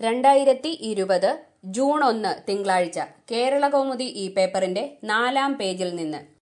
2020 June 1 തിങ്കളാഴ്ച കേരളകൗമുദി ഈ പേപ്പറിന്റെ 4-ാം പേജിൽ നിന്ന്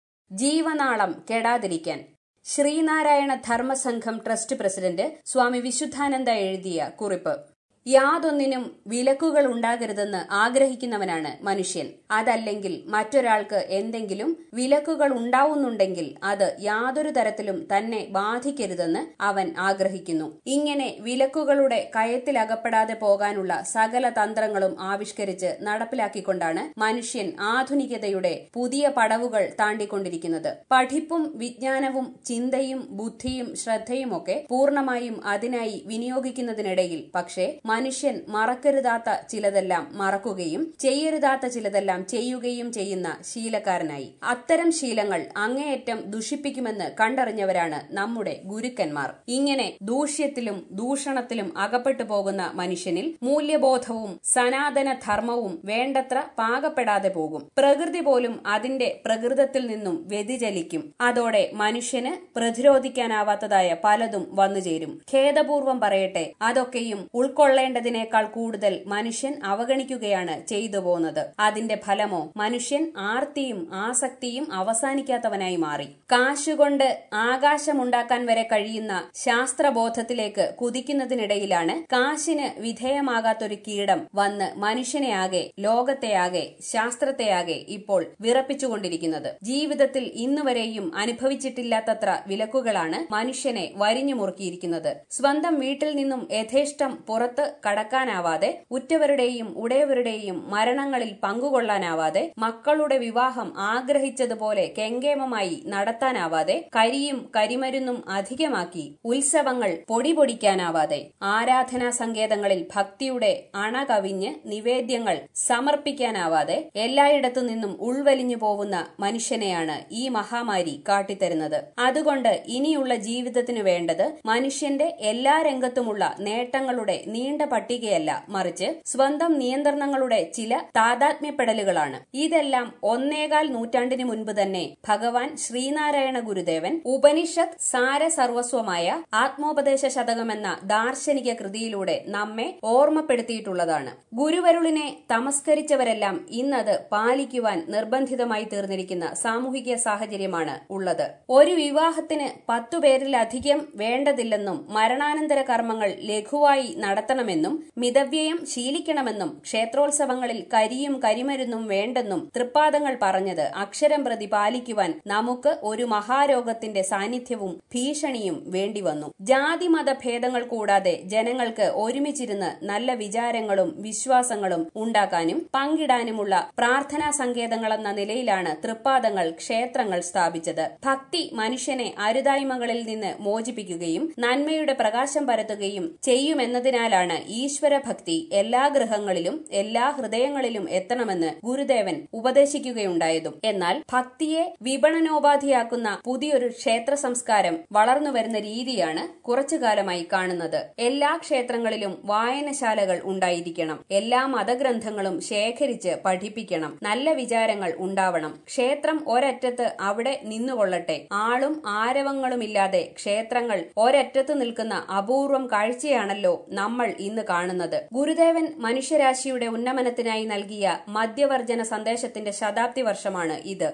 ജീവനാളം കെടാതിരിക്കാൻ ശ്രീനാരായണ ധർമ്മസംഘം ട്രസ്റ്റ് പ്രസിഡന്റ് സ്വാമി വിശുദ്ധാനന്ദ എഴുതിയ കുറിപ്പ്. യാതൊന്നിനും വിലക്കുകൾ ഉണ്ടാകരുതെന്ന് ആഗ്രഹിക്കുന്നവനാണ് മനുഷ്യൻ. അതല്ലെങ്കിൽ മറ്റൊരാൾക്ക് എന്തെങ്കിലും വിലക്കുകൾ ഉണ്ടാവുന്നുണ്ടെങ്കിൽ അത് യാതൊരു തരത്തിലും തന്നെ ബാധിക്കരുതെന്ന് അവൻ ആഗ്രഹിക്കുന്നു. ഇങ്ങനെ വിലക്കുകളുടെ കയത്തിലകപ്പെടാതെ പോകാനുള്ള സകല തന്ത്രങ്ങളും ആവിഷ്കരിച്ച് നടപ്പിലാക്കിക്കൊണ്ടാണ് മനുഷ്യൻ ആധുനികതയുടെ പുതിയ പടവുകൾ താണ്ടിക്കൊണ്ടിരിക്കുന്നത്. പഠിപ്പും വിജ്ഞാനവും ചിന്തയും ബുദ്ധിയും ശ്രദ്ധയുമൊക്കെ പൂർണ്ണമായും അതിനായി വിനിയോഗിക്കുന്നതിനിടയിൽ പക്ഷേ മനുഷ്യൻ മറക്കരുതാത്ത ചിലതെല്ലാം മറക്കുകയും ചെയ്യരുതാത്ത ചിലതെല്ലാം ചെയ്യുകയും ചെയ്യുന്ന ശീലക്കാരനായി. അത്തരം ശീലങ്ങൾ അങ്ങേയറ്റം ദുഷിപ്പിക്കുമെന്ന് കണ്ടറിഞ്ഞവരാണ് നമ്മുടെ ഗുരുക്കന്മാർ. ഇങ്ങനെ ദൂഷ്യത്തിലും ദൂഷണത്തിലും അകപ്പെട്ടു പോകുന്ന മനുഷ്യനിൽ മൂല്യബോധവും സനാതന ധർമ്മവും വേണ്ടത്ര പാകപ്പെടാതെ പോകും. പ്രകൃതി പോലും അതിന്റെ പ്രകൃതത്തിൽ നിന്നും വ്യതിചലിക്കും. അതോടെ മനുഷ്യന് പ്രതിരോധിക്കാനാവാത്തതായ പലതും വന്നുചേരും. ഖേദപൂർവം പറയട്ടെ, അതൊക്കെയും ഉൾക്കൊള്ളേണ്ടതിനേക്കാൾ കൂടുതൽ മനുഷ്യൻ അവഗണിക്കുകയാണ് ചെയ്തു പോകുന്നത്. അതിന്റെ ഫലമോ മനുഷ്യൻ ആർത്തിയും ആസക്തിയും അവസാനിക്കാത്തവനായി മാറി. കാശുകൊണ്ട് ആകാശമുണ്ടാക്കാൻ വരെ കഴിയുന്ന ശാസ്ത്രബോധത്തിലേക്ക് കുതിക്കുന്നതിനിടയിലാണ് കാശിന് വിധേയമാകാത്തൊരു കീടം വന്ന് മനുഷ്യനെയാകെ, ലോകത്തെയാകെ, ശാസ്ത്രത്തെയാകെ ഇപ്പോൾ വിറപ്പിച്ചുകൊണ്ടിരിക്കുന്നത്. ജീവിതത്തിൽ ഇന്നുവരെയും അനുഭവിച്ചിട്ടില്ലാത്തത്ര വിലക്കുകളാണ് മനുഷ്യനെ വരിഞ്ഞു മുറുക്കിയിരിക്കുന്നത്. സ്വന്തം വീട്ടിൽ നിന്നും യഥേഷ്ടം പുറത്ത് കടക്കാനാവാതെ, ഉറ്റവരുടെയും ഉടയവരുടെയും മരണങ്ങളിൽ പങ്കുകൊള്ളാനാവാതെ, മക്കളുടെ വിവാഹം ആഗ്രഹിച്ചതുപോലെ കെങ്കേമമായി നടത്താനാവാതെ, കരിയും കരിമരുന്നും അധികമാക്കി ഉത്സവങ്ങൾ പൊടിപൊടിക്കാനാവാതെ, ആരാധനാ സങ്കേതങ്ങളിൽ ഭക്തിയുടെ അണ കവിഞ്ഞ് നിവേദ്യങ്ങൾ സമർപ്പിക്കാനാവാതെ എല്ലായിടത്തു നിന്നും ഉൾവലിഞ്ഞു പോവുന്ന മനുഷ്യനെയാണ് ഈ മഹാമാരി കാട്ടിത്തരുന്നത്. അതുകൊണ്ട് ഇനിയുള്ള ജീവിതത്തിനു വേണ്ടത് മനുഷ്യന്റെ എല്ലാ രംഗത്തുമുള്ള നേട്ടങ്ങളുടെ നീണ്ട പട്ടികയല്ല, മറിച്ച് സ്വന്തം നിയന്ത്രണങ്ങളുടെ ചില താതാത്മ്യപ്പെടലുകളാണ്. ഇതെല്ലാം 1.25 നൂറ്റാണ്ടിന് മുൻപ് തന്നെ ഭഗവാൻ ശ്രീനാരായണ ഗുരുദേവൻ ഉപനിഷത്ത് സാരസർവസ്വമായ ആത്മോപദേശ ശതകമെന്ന ദാർശനിക കൃതിയിലൂടെ നമ്മെ ഓർമ്മപ്പെടുത്തിയിട്ടുള്ളതാണ്. ഗുരുവരുളിനെ തമസ്കരിച്ചവരെല്ലാം ഇന്നത് പാലിക്കുവാൻ നിർബന്ധിതമായി തീർന്നിരിക്കുന്ന സാമൂഹിക സാഹചര്യമാണ് ഉള്ളത്. ഒരു വിവാഹത്തിന് 10 പേരിലധികം വേണ്ടതില്ലെന്നും മരണാനന്തര കർമ്മങ്ങൾ ലഘുവായി നടത്തണമെന്നും മിതവ്യയം ശീലിക്കണമെന്നും ക്ഷേത്രോത്സവങ്ങളിൽ കരിയും കരിമരുന്നും വേണ്ടെന്നും തൃപ്പാദങ്ങൾ പറഞ്ഞത് അക്ഷരം പ്രതി പാലിക്കുവാൻ നമുക്ക് ഒരു മഹാരോഗത്തിന്റെ സാന്നിധ്യവും ഭീഷണിയും വേണ്ടിവന്നു. ജാതി മത ഭേദങ്ങൾ കൂടാതെ ജനങ്ങൾക്ക് ഒരുമിച്ചിരുന്ന് നല്ല വിചാരങ്ങളും വിശ്വാസങ്ങളും ഉണ്ടാക്കാനും പങ്കിടാനുമുള്ള പ്രാർത്ഥനാ സങ്കേതങ്ങളെന്ന നിലയിലാണ് തൃപ്പാദങ്ങൾ ക്ഷേത്രങ്ങൾ സ്ഥാപിച്ചത്. ഭക്തി മനുഷ്യനെ അരുതായ്മകളിൽ നിന്ന് മോചിപ്പിക്കുകയും നന്മയുടെ പ്രകാശം പരത്തുകയും ചെയ്യുമെന്നതിനാലാണ് ഈശ്വരഭക്തി എല്ലാ ഗൃഹങ്ങളിലും എല്ലാ ഹൃദയങ്ങളിലും എത്തണമെന്ന് ഗുരുദേവൻ ഉപദേശിക്കുകയുണ്ടായതും. എന്നാൽ ഭക്തിയെ വിപണനോപാധിയാക്കുന്ന പുതിയൊരു ക്ഷേത്ര സംസ്കാരം വളർന്നുവരുന്ന രീതിയാണ് കുറച്ചുകാലമായി കാണുന്നത്. എല്ലാ ക്ഷേത്രങ്ങളിലും വായനശാലകൾ ഉണ്ടായിരിക്കണം. എല്ലാ മതഗ്രന്ഥങ്ങളും ശേഖരിച്ച് പഠിപ്പിക്കണം. നല്ല വിചാരങ്ങൾ ഉണ്ടാവണം. ക്ഷേത്രം ഒരറ്റത്ത് അവിടെ നിന്നുകൊള്ളട്ടെ. ആളും ആരവങ്ങളുമില്ലാതെ ക്ഷേത്രങ്ങൾ ഒരറ്റത്ത് നിൽക്കുന്ന അപൂർവം കാഴ്ചയാണല്ലോ നമ്മൾ ഇന്ന് കാണുന്നത്. ഗുരുദേവൻ മനുഷ്യരാശിയുടെ ഉന്നമനത്തിനായി നൽകിയ മദ്യവർജന സന്ദേശത്തിന്റെ ശതാബ്ദി വർഷമാണ് ഇത്.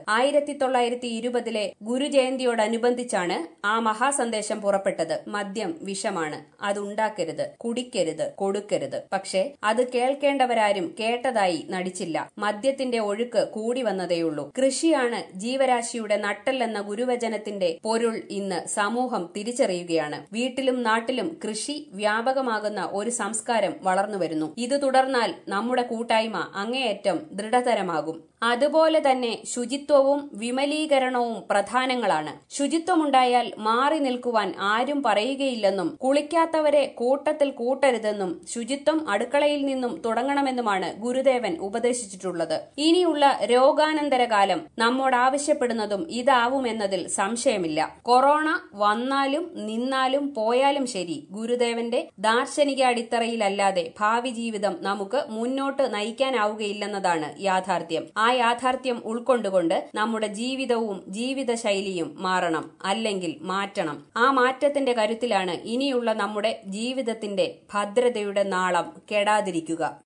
1920 ഗുരുജയന്തിയോടനുബന്ധിച്ചാണ് ആ മഹാസന്ദേശം പുറപ്പെട്ടത്. മദ്യം വിഷമാണ്, അതുണ്ടാക്കരുത്, കുടിക്കരുത്, കൊടുക്കരുത്. പക്ഷേ അത് കേൾക്കേണ്ടവരാരും കേട്ടതായി നടിച്ചില്ല. മദ്യത്തിന്റെ ഒഴുക്ക് കൂടി വന്നതേയുള്ളൂ. കൃഷിയാണ് ജീവരാശിയുടെ നട്ടെല്ലെന്ന ഗുരുവചനത്തിന്റെ പൊരുൾ ഇന്ന് സമൂഹം തിരിച്ചറിയുകയാണ്. വീട്ടിലും നാട്ടിലും കൃഷി വ്യാപകമാകുന്ന ഒരു സംസ്കാരം വളർന്നുവരുന്നു. ഇത് തുടർന്നാൽ നമ്മുടെ കൂട്ടായ്മ അങ്ങേയറ്റം ദൃഢതരമാകും. അതുപോലെ തന്നെ ശുചിത്വവും വിമലീകരണവും പ്രധാനങ്ങളാണ്. ശുചിത്വമുണ്ടായാൽ മാറി നിൽക്കുവാൻ ആരും പറയുകയില്ലെന്നും കുളിക്കാത്തവരെ കൂട്ടത്തിൽ കൂട്ടരുതെന്നും ശുചിത്വം അടുക്കളയിൽ നിന്നും തുടങ്ങണമെന്നുമാണ് ഗുരുദേവൻ ഉപദേശിച്ചിട്ടുള്ളത്. ഇനിയുള്ള രോഗാനന്തര കാലം നമ്മോട് ആവശ്യപ്പെടുന്നതും ഇതാവുമെന്നതിൽ സംശയമില്ല. കൊറോണ വന്നാലും നിന്നാലും പോയാലും ശരി, ഗുരുദേവന്റെ ദാർശനിക അടിത്തറയിലല്ലാതെ ഭാവി ജീവിതം നമുക്ക് മുന്നോട്ട് നയിക്കാനാവുകയില്ലെന്നതാണ് യാഥാർത്ഥ്യം. യാഥാർത്ഥ്യം ഉൾക്കൊണ്ടുകൊണ്ട് നമ്മുടെ ജീവിതവും ജീവിതശൈലിയും മാറണം, അല്ലെങ്കിൽ മാറ്റണം. ആ മാറ്റത്തിന്റെ കരുത്തിലാണ് ഇനിയുള്ള നമ്മുടെ ജീവിതത്തിന്റെ ഭദ്രതയുടെ നാളം കെടാതിരിക്കുക.